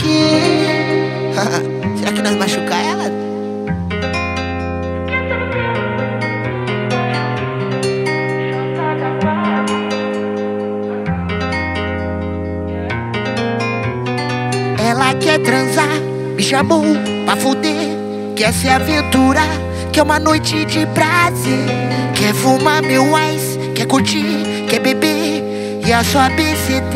machuquei. Será que nós machucar ela? Ela quer transar, me chamou pra fuder, quer se aventurar, quer uma noite de prazer, quer fumar meu ice, quer curtir, quer beber e a sua BCD.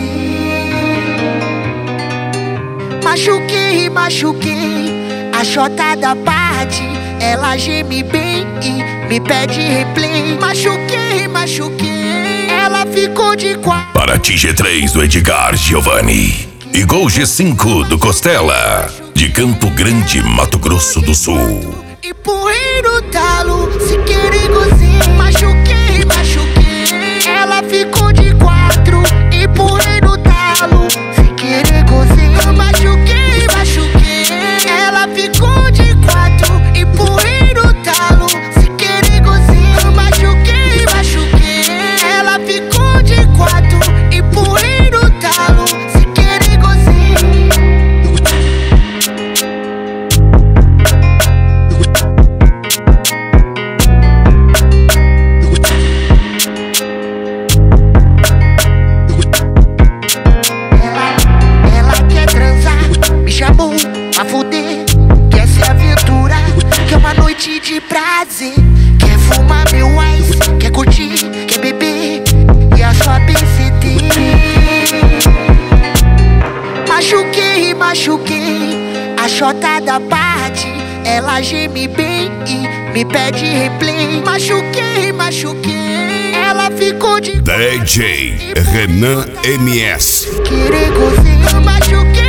Machuquei, machuquei, a chota da parte, ela geme bem e me pede replay. Machuquei, machuquei, ela ficou de quatro. Paraty G3 do Edgar Giovanni e Gol G5 do Costela, de Campo Grande, Mato Grosso do Sul. Empurrei no talo, se querer gozei. Machuquei, machuquei, ela ficou de quatro. Empurrei no talo, se querer gozei. Machuquei, machuquei, ela ficou de quatro. Empurrei no talo, se querer gozei. Machuquei, machuquei, ela ficou de quatro. Empurrei no talo, se querer gozei. Chamou pra fuder, quer se aventurar, quer uma noite de prazer, quer fumar meu ice, quer curtir, quer beber e a sua BCD. Machuquei, machuquei, a chota da parte, ela geme bem e me pede replay. Machuquei, machuquei, ela ficou de DJ Renan MS. querer gozar. Machuquei.